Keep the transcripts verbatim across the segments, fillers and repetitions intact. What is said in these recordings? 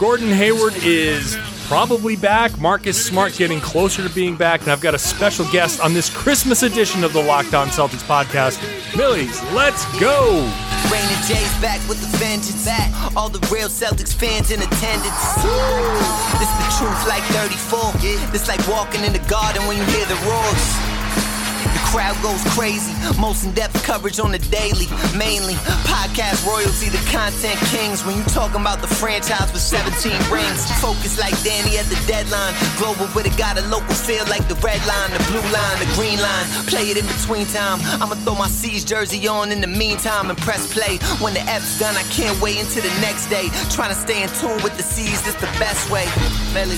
Gordon Hayward is probably back. Marcus Smart getting closer to being back. And I've got a special guest on this Christmas edition of the Locked On Celtics podcast. Millies, let's go! Rain and Jay's back with the vengeance. Back. All the real Celtics fans in attendance. This the truth like thirty-four. This like walking in the garden when you hear the roars. The crowd goes crazy. Most in-depth coverage on the daily. Mainly podcast royalty, the content kings. When you talking about the franchise with seventeen rings. Focus like Danny at the deadline. Global with it, got a local feel like the red line, the blue line, the green line. Play it in between time. I'ma throw my C's jersey on in the meantime and press play. When the F's done, I can't wait until the next day. Trying to stay in tune with the C's, this the best way. Melly.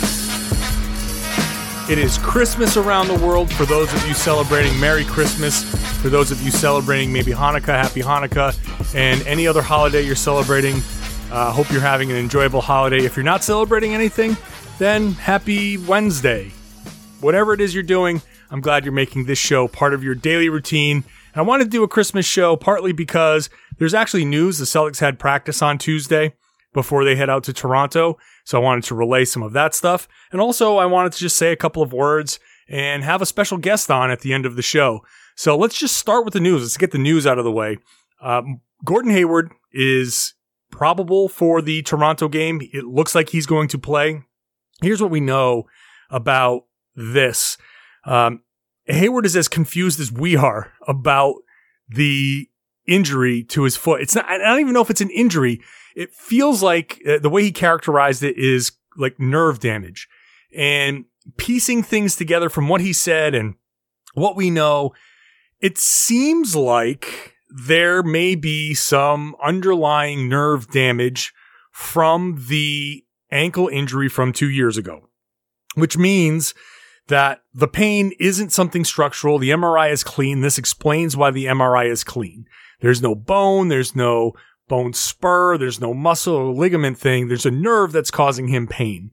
It is Christmas around the world. For those of you celebrating, Merry Christmas. For those of you celebrating maybe Hanukkah, Happy Hanukkah, and any other holiday you're celebrating, I uh, hope you're having an enjoyable holiday. If you're not celebrating anything, then Happy Wednesday. Whatever it is you're doing, I'm glad you're making this show part of your daily routine. And I wanted to do a Christmas show partly because there's actually news. The Celtics had practice on Tuesday before they head out to Toronto. So I wanted to relay some of that stuff. And also I wanted to just say a couple of words and have a special guest on at the end of the show. So let's just start with the news. Let's get the news out of the way. Um, Gordon Hayward is probable for the Toronto game. It looks like he's going to play. Here's what we know about this. Um, Hayward is as confused as we are about the injury to his foot. It's not, I don't even know if it's an injury. It feels like uh, the way he characterized it is like nerve damage. And piecing things together from what he said and what we know, it seems like there may be some underlying nerve damage from the ankle injury from two years ago, which means that the pain isn't something structural. The M R I is clean. This explains why the M R I is clean. There's no bone. There's no bone spur. There's no muscle or ligament thing. There's a nerve that's causing him pain.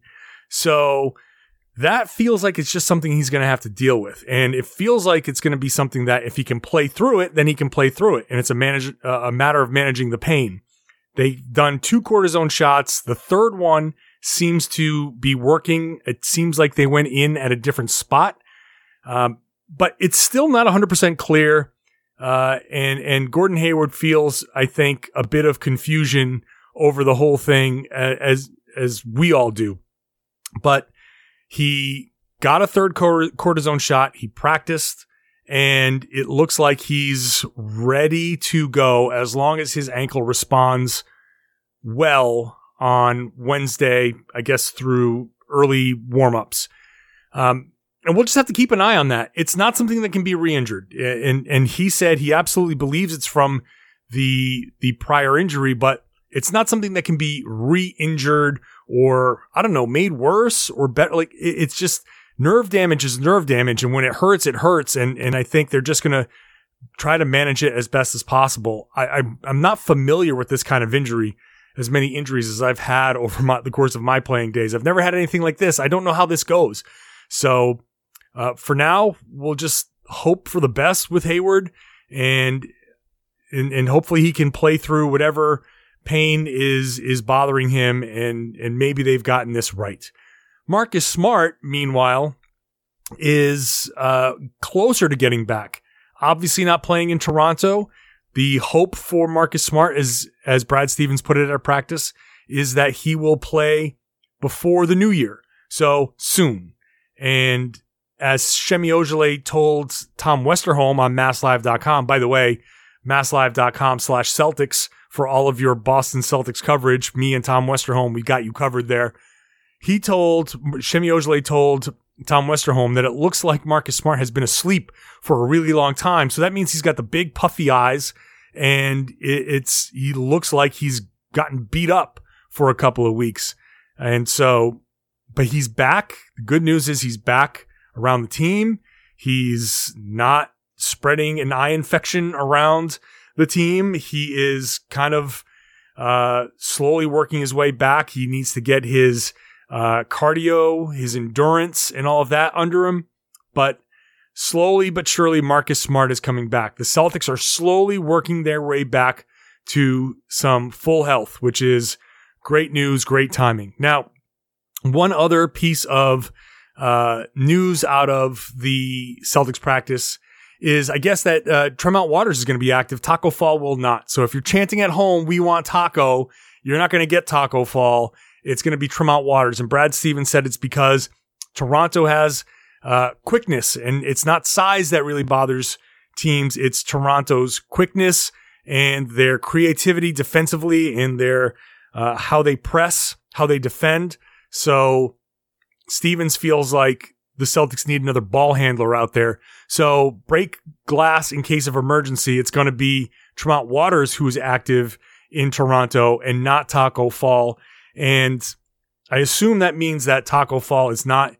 So that feels like it's just something he's going to have to deal with. And it feels like it's going to be something that if he can play through it, then he can play through it. And it's a manage, uh, a matter of managing the pain. They've done two cortisone shots. The third one seems to be working. It seems like they went in at a different spot. Um, but it's still not one hundred percent clear. Uh, and, and Gordon Hayward feels, I think, a bit of confusion over the whole thing as, as we all do. But he got a third cortisone shot. He practiced and it looks like he's ready to go as long as his ankle responds well on Wednesday, I guess through early warmups. Um, And we'll just have to keep an eye on that. It's not something that can be re-injured. And, and he said he absolutely believes it's from the, the prior injury, but it's not something that can be re-injured or, I don't know, made worse or better. Like it, it's just nerve damage is nerve damage. And when it hurts, it hurts. And, and I think they're just going to try to manage it as best as possible. I, I, I'm not familiar with this kind of injury, as many injuries as I've had over my, the course of my playing days. I've never had anything like this. I don't know how this goes. So, Uh, for now, we'll just hope for the best with Hayward and, and, and hopefully he can play through whatever pain is, is bothering him and, and maybe they've gotten this right. Marcus Smart, meanwhile, is, uh, closer to getting back. Obviously not playing in Toronto. The hope for Marcus Smart is, as Brad Stevens put it at practice, is that he will play before the new year. So soon. And as Semi Ojeleye told Tom Westerholm on mass live dot com, by the way, mass live dot com slash Celtics for all of your Boston Celtics coverage, me and Tom Westerholm, we got you covered there. He told, Semi Ojeleye told Tom Westerholm that it looks like Marcus Smart has been asleep for a really long time. So that means he's got the big puffy eyes and it, it's, he looks like he's gotten beat up for a couple of weeks. And so, but he's back. The good news is he's back around the team. He's not spreading an eye infection around the team. He is kind of uh, slowly working his way back. He needs to get his uh, cardio, his endurance, and all of that under him. But slowly but surely, Marcus Smart is coming back. The Celtics are slowly working their way back to some full health, which is great news, great timing. Now, one other piece of uh, news out of the Celtics practice is, I guess, that uh, Tremont Waters is going to be active. Taco Fall will not. So if you're chanting at home, we want Taco, you're not going to get Taco Fall. It's going to be Tremont Waters. And Brad Stevens said it's because Toronto has uh, quickness, and it's not size that really bothers teams. It's Toronto's quickness and their creativity defensively and their uh, how they press, how they defend. So Stevens feels like the Celtics need another ball handler out there. So break glass in case of emergency. It's going to be Tremont Waters who is active in Toronto and not Taco Fall. And I assume that means that Taco Fall is not,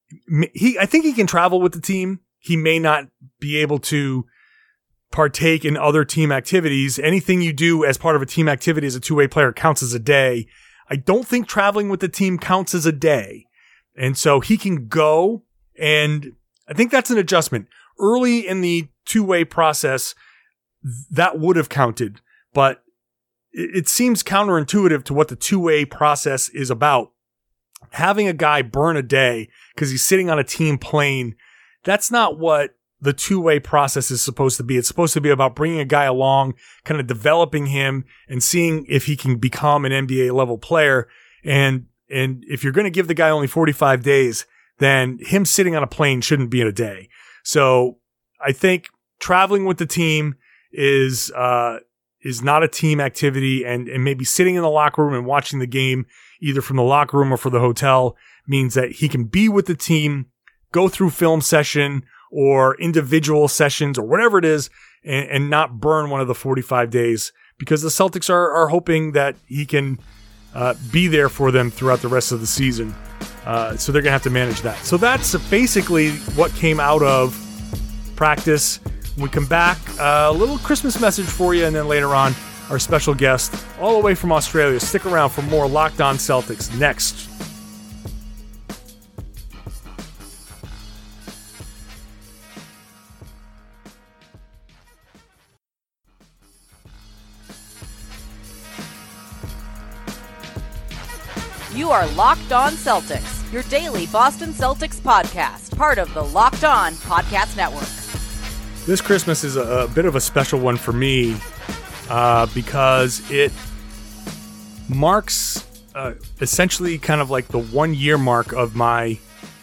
he, I think he can travel with the team. He may not be able to partake in other team activities. Anything you do as part of a team activity as a two-way player counts as a day. I don't think traveling with the team counts as a day. And so he can go, and I think that's an adjustment. Early in the two-way process, that would have counted, but it seems counterintuitive to what the two-way process is about. Having a guy burn a day because he's sitting on a team plane, that's not what the two-way process is supposed to be. It's supposed to be about bringing a guy along, kind of developing him and seeing if he can become an N B A level player. And, and if you're going to give the guy only forty-five days, then him sitting on a plane shouldn't be in a day. So I think traveling with the team is, uh, is not a team activity, and, and maybe sitting in the locker room and watching the game either from the locker room or for the hotel means that he can be with the team, go through film session or individual sessions or whatever it is, and, and not burn one of the forty-five days, because the Celtics are, are hoping that he can uh, be there for them throughout the rest of the season. Uh, so they're going to have to manage that. So that's basically what came out of practice. When we come back, uh, a little Christmas message for you, and then later on, our special guest all the way from Australia. Stick around for more Locked On Celtics next. You are Locked On Celtics, your daily Boston Celtics podcast, part of the Locked On Podcast Network. This Christmas is a, a bit of a special one for me uh, because it marks uh, essentially kind of like the one year mark of my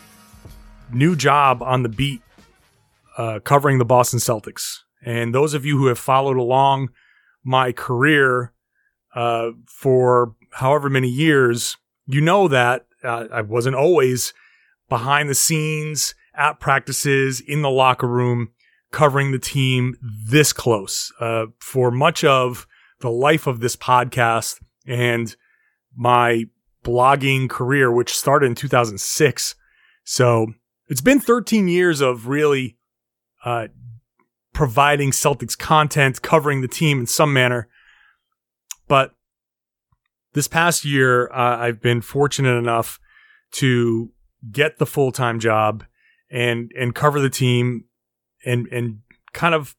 new job on the beat uh, covering the Boston Celtics. And those of you who have followed along my career uh, for however many years, you know that uh, I wasn't always behind the scenes, at practices, in the locker room, covering the team this close. Uh, for much of the life of this podcast and my blogging career, which started in two thousand six. So it's been thirteen years of really uh, providing Celtics content, covering the team in some manner. But this past year, uh, I've been fortunate enough to get the full-time job and and cover the team and and kind of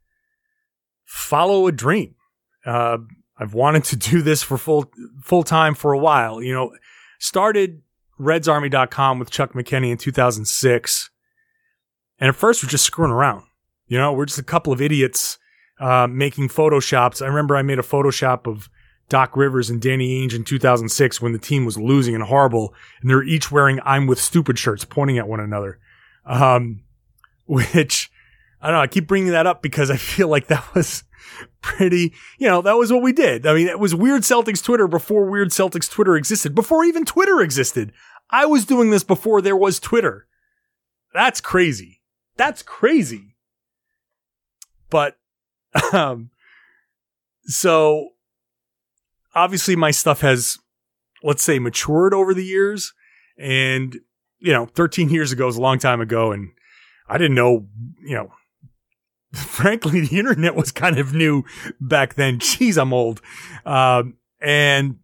follow a dream. Uh, I've wanted to do this for full full-time for a while. You know, started Reds Army dot com with Chuck McKinney in two thousand six. And at first, we're just screwing around. You know, we're just a couple of idiots uh, making Photoshops. I remember I made a Photoshop of Doc Rivers and Danny Ainge in two thousand six when the team was losing and horrible, and they're each wearing I'm with stupid shirts pointing at one another. Um, which, I don't know, I keep bringing that up because I feel like that was pretty, you know, that was what we did. I mean, it was Weird Celtics Twitter before Weird Celtics Twitter existed, before even Twitter existed. I was doing this before there was Twitter. That's crazy. That's crazy. But, um, so, obviously, my stuff has, let's say, matured over the years. And, you know, thirteen years ago is a long time ago. And I didn't know, you know, frankly, the internet was kind of new back then. Jeez, I'm old. Um, and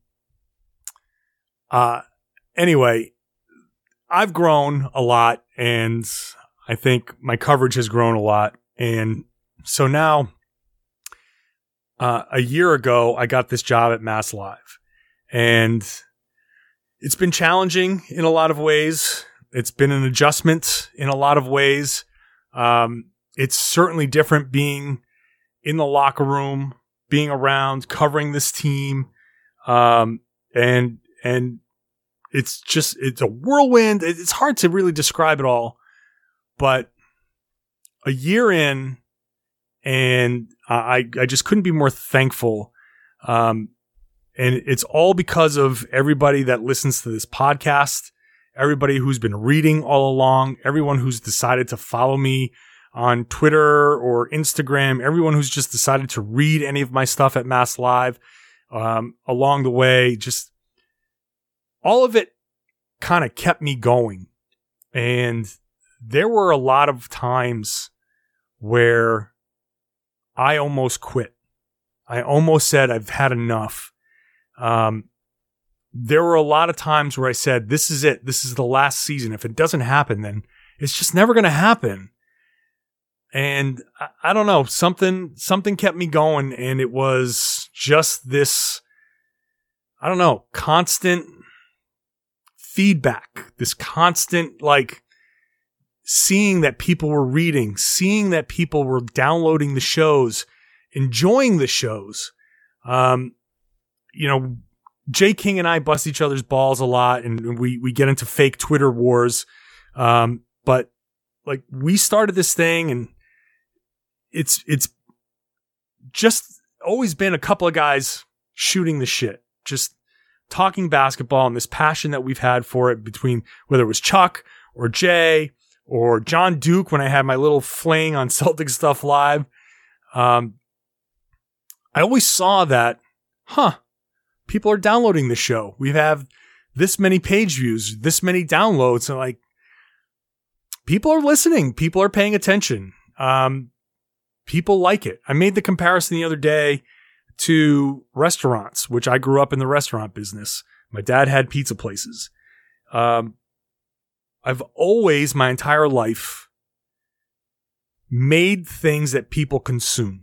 uh, anyway, I've grown a lot. And I think my coverage has grown a lot. And so now, Uh, a year ago, I got this job at Mass Live, And it's been challenging in a lot of ways. It's been an adjustment in a lot of ways. Um, it's certainly different being in the locker room, being around, covering this team. Um, and, and it's just, it's a whirlwind. It's hard to really describe it all, but a year in, and I, I just couldn't be more thankful. Um, and it's all because of everybody that listens to this podcast, everybody who's been reading all along, everyone who's decided to follow me on Twitter or Instagram, everyone who's just decided to read any of my stuff at Mass Live, um, along the way. Just all of it kind of kept me going. And there were a lot of times where I almost quit. I almost said, I've had enough. Um, there were a lot of times where I said, this is it. This is the last season. If it doesn't happen, then it's just never going to happen. And I, I don't know, something, something kept me going. And it was just this, I don't know, constant feedback, this constant, like, seeing that people were reading, seeing that people were downloading the shows, enjoying the shows. Um, you know, Jay King and I bust each other's balls a lot, and we, we get into fake Twitter wars. Um, but like, we started this thing, and it's, it's just always been a couple of guys shooting the shit, just talking basketball, and this passion that we've had for it between whether it was Chuck or Jay or John Duke when I had my little fling on Celtic Stuff Live. Um, I always saw that, huh, people are downloading the show. We have this many page views, this many downloads. And like, people are listening. People are paying attention. Um, people like it. I made the comparison the other day to restaurants, which I grew up in the restaurant business. My dad had pizza places. Um, I've always, my entire life, made things that people consume.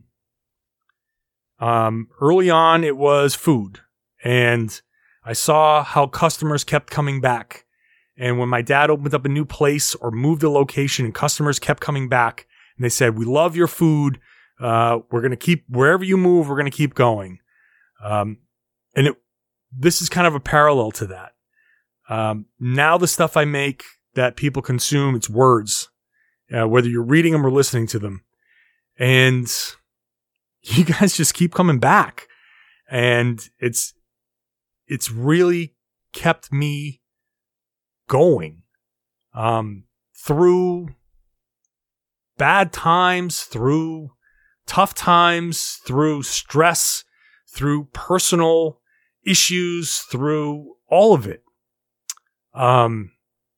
Um, early on, it was food. And I saw how customers kept coming back. And when my dad opened up a new place or moved a location, and customers kept coming back, and they said, we love your food. Uh, we're going to keep, wherever you move, we're going to keep going. Um, and it, this is kind of a parallel to that. Um, now the stuff I make that people consume, it's words, uh, whether you're reading them or listening to them. And you guys just keep coming back. And it's, it's really kept me going, um, through bad times, through tough times, through stress, through personal issues, through all of it. Um,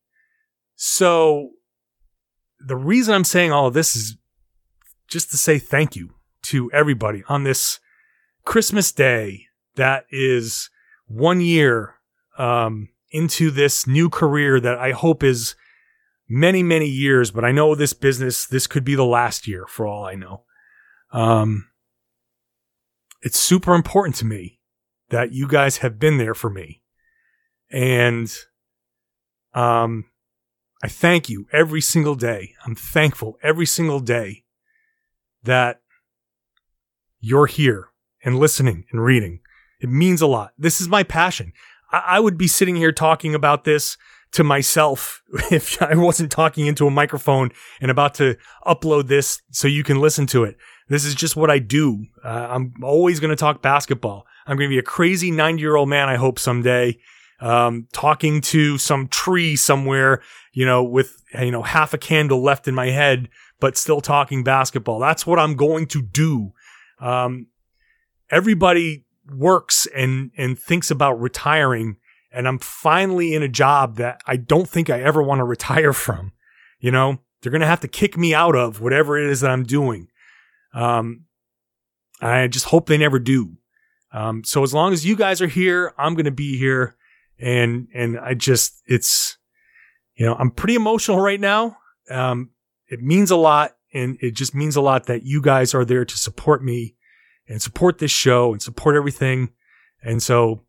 so the reason I'm saying all of this is just to say thank you to everybody on this Christmas Day that is one year, um, into this new career that I hope is many, many years, but I know this business, this could be the last year for all I know. Um, it's super important to me that you guys have been there for me. And, um, I thank you every single day. I'm thankful every single day that you're here and listening and reading. It means a lot. This is my passion. I, I would be sitting here talking about this to myself if I wasn't talking into a microphone and about to upload this so you can listen to it. This is just what I do. Uh, I'm always going to talk basketball. I'm going to be a crazy ninety-year-old man, I hope someday, um, talking to some tree somewhere, you know, with, you know, half a candle left in my head, but still talking basketball. That's what I'm going to do. Um, everybody works and, and thinks about retiring, and I'm finally in a job that I don't think I ever want to retire from. You know, they're going to have to kick me out of whatever it is that I'm doing. Um, I just hope they never do. Um, so as long as you guys are here, I'm going to be here. And, and I just, it's, you know, I'm pretty emotional right now. Um, it means a lot, and it just means a lot that you guys are there to support me and support this show and support everything. And so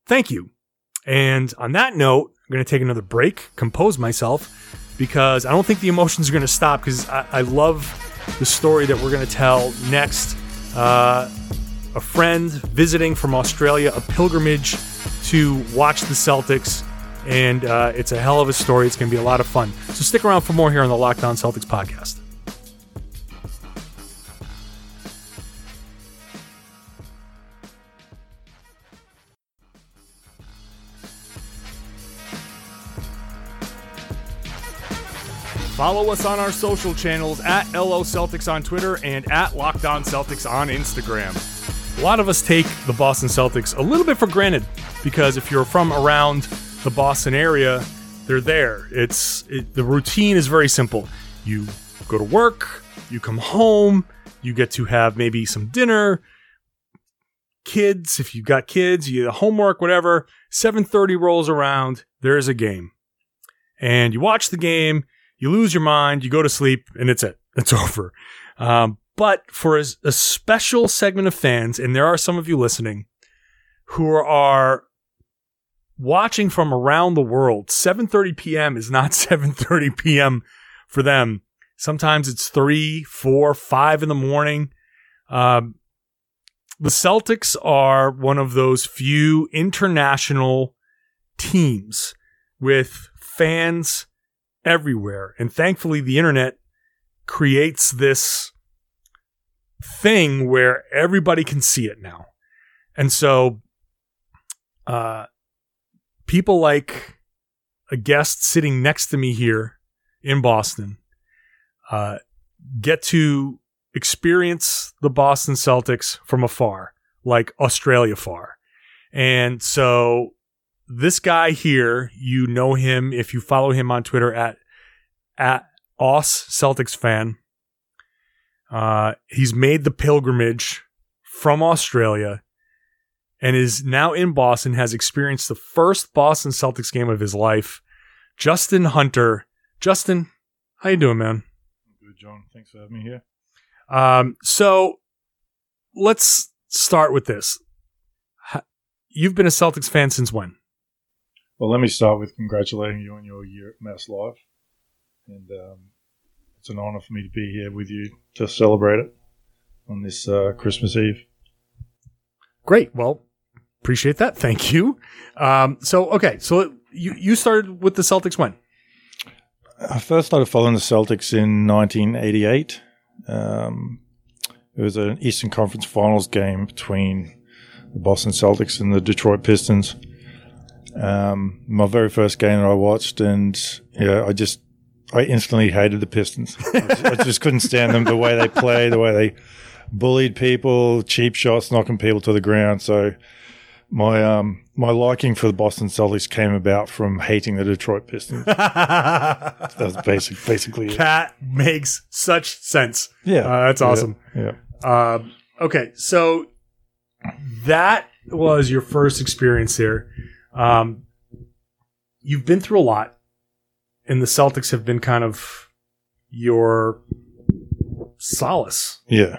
thank you. And on that note, I'm going to take another break, compose myself, because I don't think the emotions are going to stop, because I, I love the story that we're going to tell next. Uh, a friend visiting from Australia, a pilgrimage to watch the Celtics, and uh, it's a hell of a story. It's going to be a lot of fun. So stick around for more here on the Locked On Celtics podcast. Follow us on our social channels at L O Celtics on Twitter and at Locked On Celtics on Instagram. A lot of us take the Boston Celtics a little bit for granted, because if you're from around the Boston area, they're there. It's it, the routine is very simple. You go to work, you come home, you get to have maybe some dinner, kids, if you've got kids, you get homework, whatever. seven thirty rolls around, there's a game. And you watch the game, you lose your mind, you go to sleep, and it's it. It's over. Um, but for a, a special segment of fans, and there are some of you listening, who are watching from around the world, seven thirty p.m. is not seven thirty p.m. for them. Sometimes it's three, four, five in the morning. Um, the Celtics are one of those few international teams with fans everywhere. And thankfully, the internet creates this thing where everybody can see it now. And so uh, people like a guest sitting next to me here in Boston uh, get to experience the Boston Celtics from afar, like Australia far. And so this guy here, you know him if you follow him on Twitter at at Aus Celtics fan. Uh, he's made the pilgrimage from Australia and is now in Boston, has experienced the first Boston Celtics game of his life. Justin Hunter. Justin, how you doing, man? Good, John. Thanks for having me here. Um, so let's start with this. You've been a Celtics fan since when? Well, let me start with congratulating you on your year at Mass Live. And um, it's an honor for me to be here with you to celebrate it on this uh, Christmas Eve. Great. Well, appreciate that. Thank you. Um, so, okay. So you, you started with the Celtics when? I first started following the Celtics in nineteen eighty-eight. Um, it was an Eastern Conference Finals game between the Boston Celtics and the Detroit Pistons. Um, my very first game that I watched, and yeah, I just, I instantly hated the Pistons. I just, I just couldn't stand them, the way they play, the way they bullied people, cheap shots, knocking people to the ground. So my um my liking for the Boston Celtics came about from hating the Detroit Pistons. That's basic, basically it. That makes such sense. Yeah, uh, that's awesome. Yeah. yeah. Uh, okay, so that was your first experience there. Um, you've been through a lot, and the Celtics have been kind of your solace. Yeah.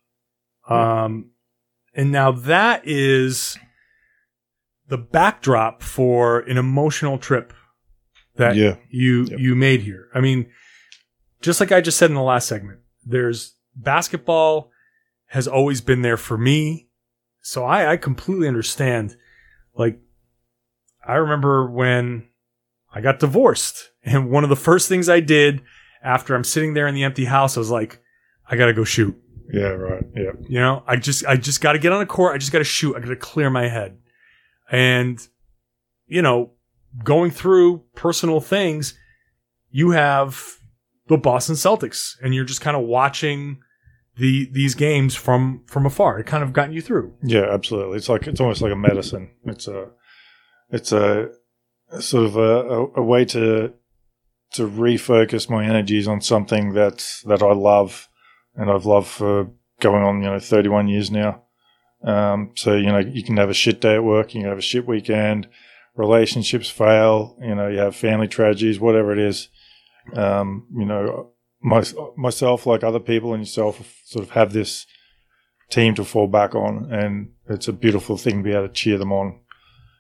Um, and now that is the backdrop for an emotional trip that yeah. you yep. you made here. I mean, just like I just said in the last segment, there's basketball has always been there for me. So I, I completely understand. Like, I remember when I got divorced, and one of the first things I did after I'm sitting there in the empty house, I was like, I got to go shoot. Yeah, right. Yeah. You know, I just, I just got to get on a court. I just got to shoot. I got to clear my head. And, you know, going through personal things, you have the Boston Celtics, and you're just kind of watching the these games from, from afar. It kind of gotten you through. Yeah, absolutely. It's like, it's almost like a medicine. It's a, it's a, a sort of a, a, a way to, to refocus my energies on something that's, that I love, and I've loved for going on, you know, thirty-one years now. Um, so, you know, you can have a shit day at work, you can have a shit weekend, relationships fail, you know, you have family tragedies, whatever it is. Um, you know, my, myself, like other people and yourself, sort of have this team to fall back on, and it's a beautiful thing to be able to cheer them on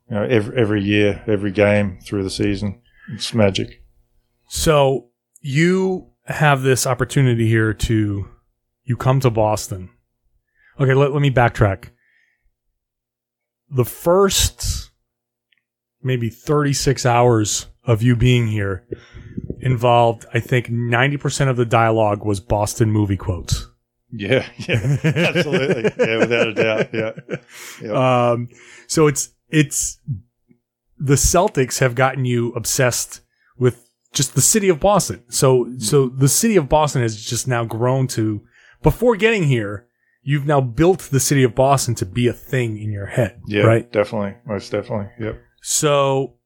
you know, every every year, every game through the season. It's magic. So you have this opportunity here to, you come to Boston. Okay, let, let me backtrack. The first maybe thirty-six hours of you being here involved, I think ninety percent of the dialogue was Boston movie quotes. Yeah, yeah, absolutely. Yeah, without a doubt. Yeah. yeah. Um, so it's, it's, the Celtics have gotten you obsessed with just the city of Boston. So, so the city of Boston has just now grown to, before getting here, you've now built the city of Boston to be a thing in your head. Yeah, right? Definitely. Most definitely. Yep. So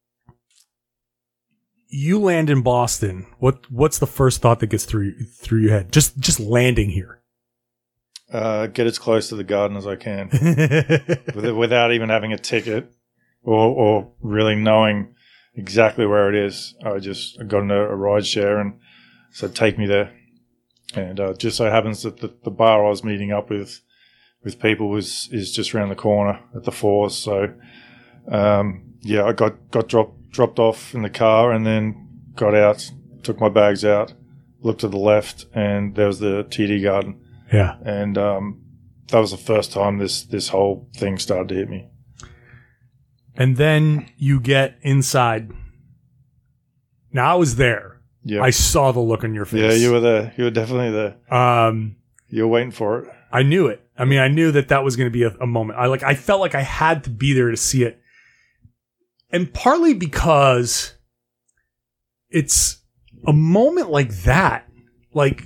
you land in Boston. What, what's the first thought that gets through, through your head? Just, just landing here. Uh, get as close to the garden as I can With, without even having a ticket or, or really knowing exactly where it is. I just I got in a, a ride share and said, take me there. And uh, just so happens that the, the bar I was meeting up with with people was is just around the corner at the Fours. So, um, yeah, I got, got dropped dropped off in the car and then got out, took my bags out, looked to the left, and there was the T D Garden. Yeah. And um, that was the first time this, this whole thing started to hit me. And then you get inside. Now I was there. Yeah. I saw the look on your face. Yeah, you were there. You were definitely there. Um, you were waiting for it. I knew it. I mean, I knew that that was going to be a, a moment. I like. I felt like I had to be there to see it, and partly because it's a moment like that. Like,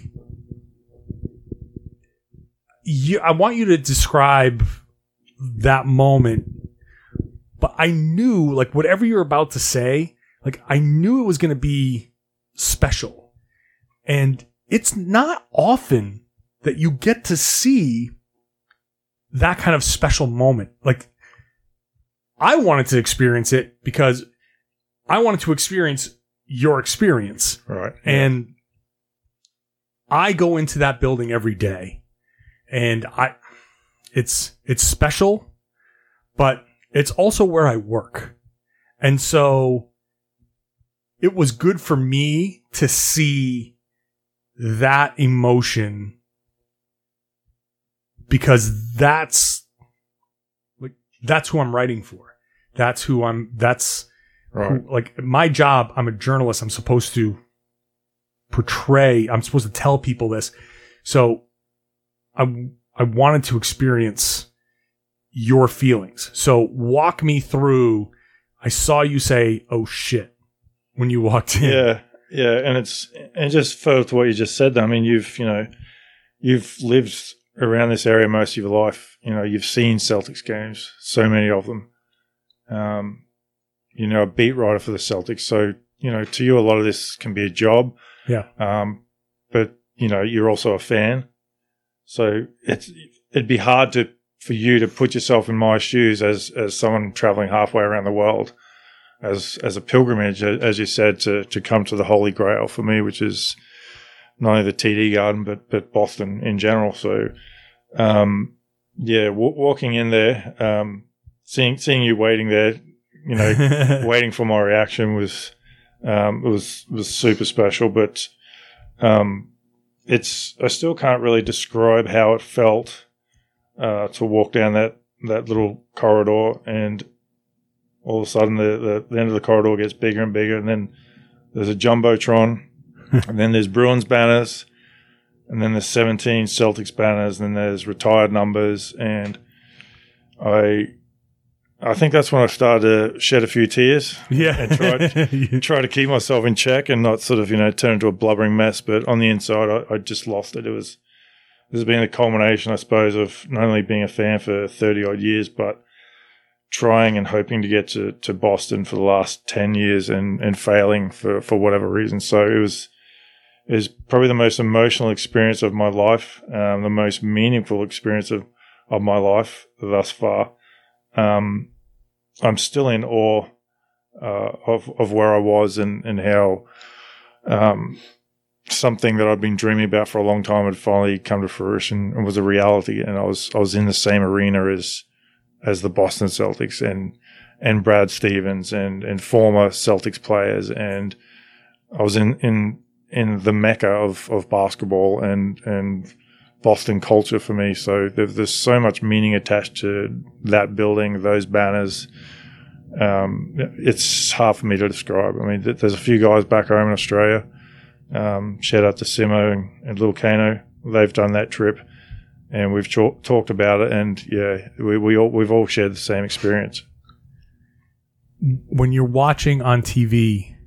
you, I want you to describe that moment, but I knew, like, whatever you're about to say, like, I knew it was going to be special. And it's not often that you get to see that kind of special moment. Like, I wanted to experience it because I wanted to experience your experience. Right. And I go into that building every day. And I, it's, it's special, but it's also where I work. And so it was good for me to see that emotion because that's like, that's who I'm writing for. That's who I'm, that's right. who, like my job. I'm a journalist. I'm supposed to portray, I'm supposed to tell people this. So I, I wanted to experience your feelings. So walk me through. I saw you say, "Oh shit," when you walked in. Yeah, yeah, and it's and just further to what you just said. I mean, you've you know, you've lived around this area most of your life. You know, you've seen Celtics games, so many of them. Um, you know, a beat writer for the Celtics, so you know, to you, a lot of this can be a job. Yeah. Um, but you know, you're also a fan. So it's it'd be hard to for you to put yourself in my shoes as as someone traveling halfway around the world, as as a pilgrimage, as you said, to to come to the Holy Grail for me, which is not only the T D Garden but but Boston in general. So, um, yeah, w- walking in there, um, seeing seeing you waiting there, you know, waiting for my reaction was um, was was super special, but. Um, It's I still can't really describe how it felt uh, to walk down that, that little corridor, and all of a sudden the, the, the end of the corridor gets bigger and bigger, and then there's a jumbotron, and then there's Bruins banners, and then there's seventeen Celtics banners, and then there's retired numbers, and I I think that's when I started to shed a few tears. Yeah. And tried, try to keep myself in check and not sort of, you know, turn into a blubbering mess. But on the inside, I, I just lost it. It was, this has been a culmination, I suppose, of not only being a fan for thirty odd years, but trying and hoping to get to, to Boston for the last ten years and, and failing for, for whatever reason. So it was, it was probably the most emotional experience of my life, um, the most meaningful experience of, of my life thus far. Um, I'm still in awe uh, of of where I was and and how um, something that I've been dreaming about for a long time had finally come to fruition and was a reality. And I was I was in the same arena as as the Boston Celtics, and and Brad Stevens and, and former Celtics players. And I was in, in, in the mecca of, of basketball and, and Boston culture for me. So there, there's so much meaning attached to that building, those banners. Um, it's hard for me to describe. I mean, th- there's a few guys back home in Australia. Um, shout out to Simo and, and Lil Kano. They've done that trip, and we've ch- talked about it. And yeah, we, we all, we've all shared the same experience. When you're watching on T V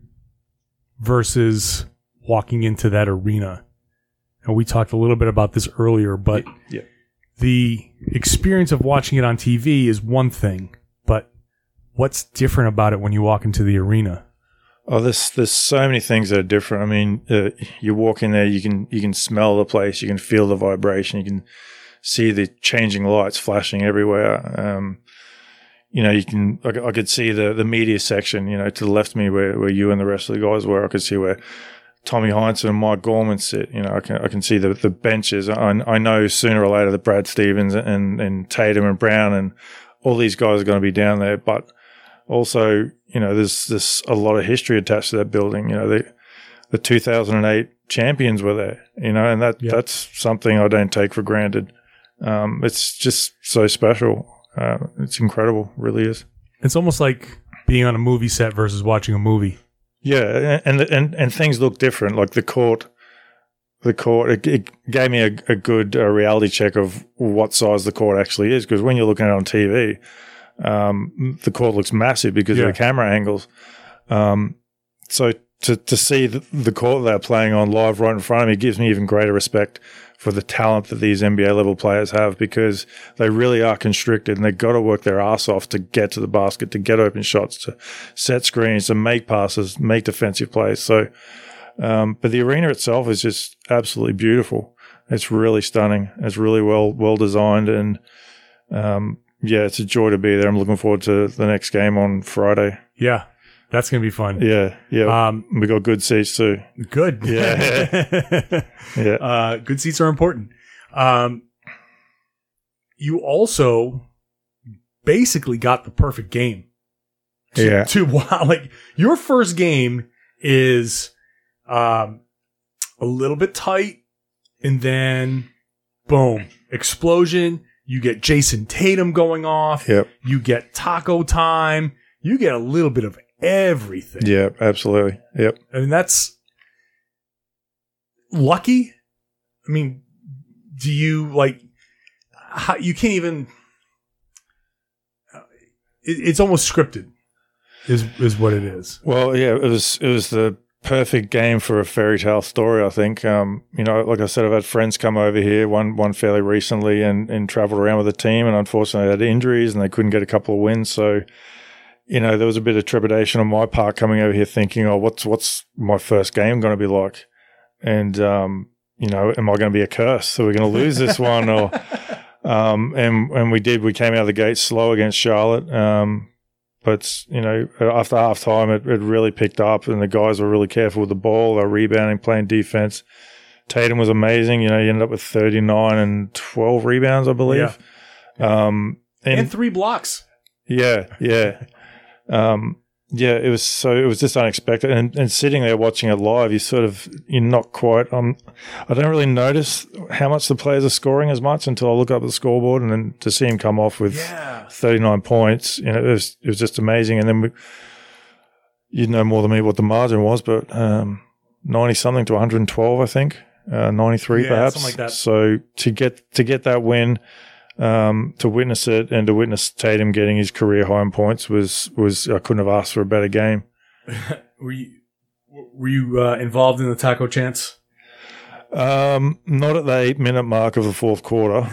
versus walking into that arena, and we talked a little bit about this earlier, but yeah. the experience of watching it on T V is one thing, but what's different about it when you walk into the arena? Oh, there's there's so many things that are different. I mean, uh, you walk in there, you can you can smell the place, you can feel the vibration, you can see the changing lights flashing everywhere. Um, you know, you can I, I could see the the media section, you know, to the left of me where, where you and the rest of the guys were. I could see where Tommy Heinsohn and Mike Gorman sit. You know, I can I can see the the benches. I, I know sooner or later that Brad Stevens and and Tatum and Brown and all these guys are going to be down there, but also, you know, there's there's a lot of history attached to that building. You know, the the two thousand eight champions were there. You know, and that yep. that's something I don't take for granted. Um, it's just so special. Uh, it's incredible, really is. It's almost like being on a movie set versus watching a movie. Yeah, and and and things look different. Like the court, the court. It, it gave me a, a good uh, reality check of what size the court actually is. Because when you're looking at it on T V. Um, the court looks massive because yeah. of the camera angles. Um, so to to see the, the court they're playing on live right in front of me gives me even greater respect for the talent that these N B A level players have, because they really are constricted and they've got to work their ass off to get to the basket, to get open shots, to set screens, to make passes, make defensive plays. So, um, but the arena itself is just absolutely beautiful. It's really stunning. It's really well well designed, and um, yeah, it's a joy to be there. I'm looking forward to the next game on Friday. Yeah, that's going to be fun. Yeah, yeah. Um, we got good seats too. Good. Yeah. yeah. Uh, good seats are important. Um, you also basically got the perfect game. To, yeah. To wow, like your first game is um, a little bit tight, and then boom, explosion. You get Jason Tatum going off. Yep. You get taco time. You get a little bit of everything. Yeah, absolutely. Yep. I mean, that's lucky. I mean, do you like, how, you can't even, it, it's almost scripted is, is what it is. Well, yeah, it was, it was the perfect game for a fairy tale story, I think. Um, you know, like I said, I've had friends come over here, one one fairly recently, and, and traveled around with the team, and unfortunately had injuries and they couldn't get a couple of wins. So, you know, there was a bit of trepidation on my part coming over here thinking, oh, what's what's my first game going to be like? And, um, you know, am I going to be a curse? So we're going to lose this one? Or, um, and, and we did. We came out of the gate slow against Charlotte. Um, But, you know, after half time, it, it really picked up, and the guys were really careful with the ball. They were rebounding, playing defense. Tatum was amazing. You know, he ended up with thirty-nine and twelve rebounds, I believe. Yeah. Um, and, and three blocks. Yeah, yeah. um, yeah, it was so, it was just unexpected. And, and sitting there watching it live, you sort of, you're not quite, um, I don't really notice how much the players are scoring as much until I look up at the scoreboard, and then to see him come off with yeah. thirty-nine points, you know, it was, it was just amazing. And then we, you know more than me what the margin was, but um, ninety something to one hundred twelve, I think, uh, ninety-three yeah, perhaps. Something like that. So to get to get that win, um, to witness it, and to witness Tatum getting his career high in points was was I couldn't have asked for a better game. Were you were you uh, involved in the taco chants? Um, not at the eight minute mark of the fourth quarter.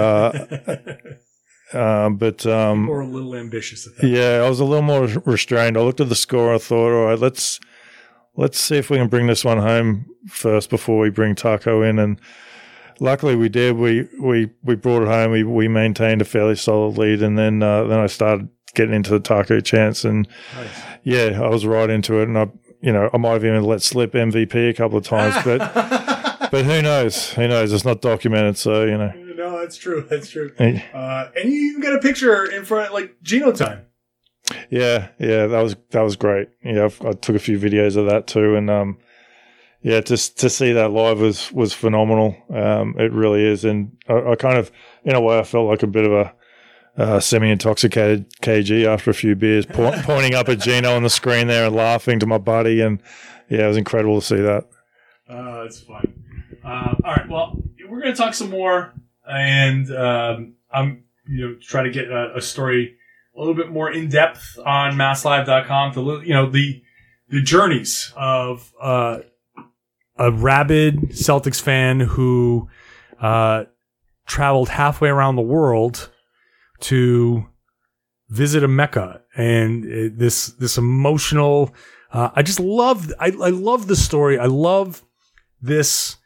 Uh, um, but um, or a little ambitious at that. Yeah, I was a little more restrained. I looked at the score and I thought, all right, let's let's see if we can bring this one home first before we bring Taco in. And luckily we did. We we we brought it home. We we maintained a fairly solid lead, and then uh, then I started getting into the taco chance, and nice. Yeah, I was right into it. And I, you know, I might have even let slip M V P a couple of times, but but who knows? Who knows? It's not documented, so you know. No, that's true. That's true. Uh, and you even got a picture in front, like Geno time. Yeah, yeah, that was that was great. Yeah, I've, I took a few videos of that too, and um, yeah, just to see that live was was phenomenal. Um, it really is, and I, I kind of, in a way, I felt like a bit of a uh, semi-intoxicated K G after a few beers, po- pointing up at Gino on the screen there and laughing to my buddy, and yeah, it was incredible to see that. Uh, that's fun. Uh, all right, well, we're going to talk some more, and um, I'm you know try to get a, a story a little bit more in depth on mass live dot com to you know the the journeys of uh, a rabid Celtics fan who uh, traveled halfway around the world to visit a Mecca, and uh, this this emotional. Uh, I just love. I, I love the story. I love this.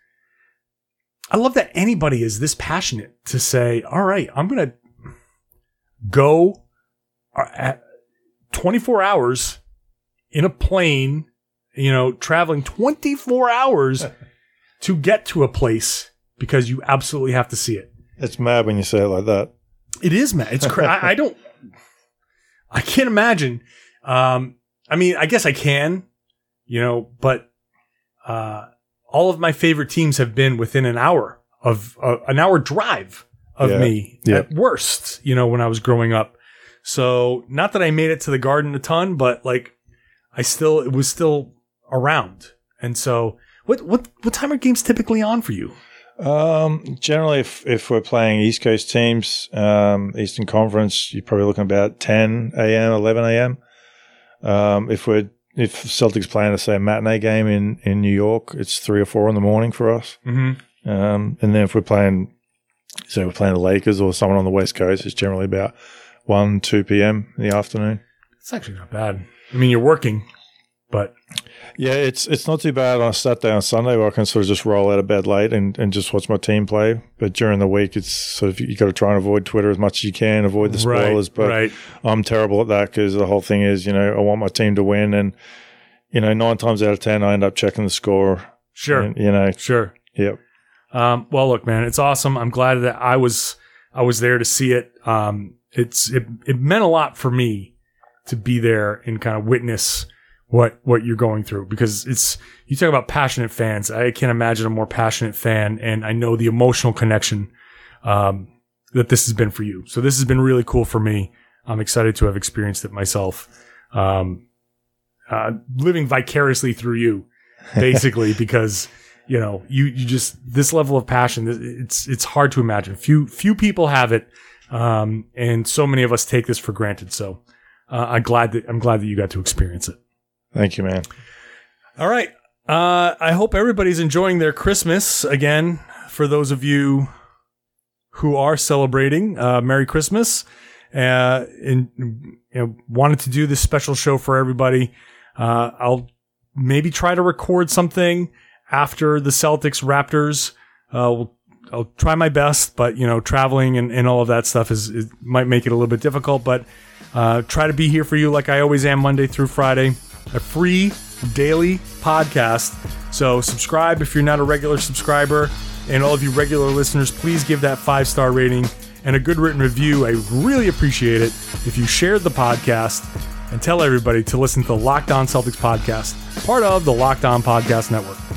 I love that anybody is this passionate to say, "All right, I'm gonna go at twenty-four hours in a plane, you know, traveling twenty-four hours to get to a place because you absolutely have to see it." It's mad when you say it like that. It is mad. It's cra- I, I don't. I can't imagine. Um, I mean, I guess I can, you know, but uh, all of my favorite teams have been within an hour of uh, an hour drive of yeah. me yeah. at worst, you know, when I was growing up. So not that I made it to the Garden a ton, but like I still, it was still around. And so what, what, what time are games typically on for you? Um, generally, if, if we're playing East Coast teams, um, Eastern Conference, you're probably looking about ten a.m., eleven a.m. Um, if we're if Celtics playing, say, a matinee game in, in New York, it's three or four in the morning for us. Mm-hmm. Um, and then if we're playing, say, we're playing the Lakers or someone on the West Coast, it's generally about one, two p.m. in the afternoon. It's actually not bad. I mean, you're working, but yeah, it's it's not too bad on a Saturday and Sunday where I can sort of just roll out of bed late and, and just watch my team play. But during the week, it's sort of you got to try and avoid Twitter as much as you can, avoid the spoilers. Right, but right. I'm terrible at that because the whole thing is, you know, I want my team to win, and you know, nine times out of ten, I end up checking the score. Sure, and, you know, sure, yep. Um, well, look, man, it's awesome. I'm glad that I was I was there to see it. Um, it's it it meant a lot for me to be there and kind of witness what what you're going through, because it's you talk about passionate fans. I can't imagine a more passionate fan, and I know the emotional connection um, that this has been for you. So this has been really cool for me. I'm excited to have experienced it myself, um, uh, living vicariously through you, basically, because you know you you just this level of passion. It's it's hard to imagine. Few few people have it, um, and so many of us take this for granted. So uh, I'm glad that I'm glad that you got to experience it. Thank you, man. All right. Uh, I hope everybody's enjoying their Christmas. Again, for those of you who are celebrating, uh, Merry Christmas. Uh, and you know, wanted to do this special show for everybody. Uh, I'll maybe try to record something after the Celtics Raptors. Uh, we'll, I'll try my best, but you know, traveling and, and all of that stuff is, is might make it a little bit difficult, but uh, try to be here for you like I always am, Monday through Friday. A free daily podcast. So subscribe if you're not a regular subscriber. And all of you regular listeners, please give that five-star rating and a good written review. I really appreciate it if you shared the podcast and tell everybody to listen to the Locked On Celtics podcast, part of the Locked On Podcast Network.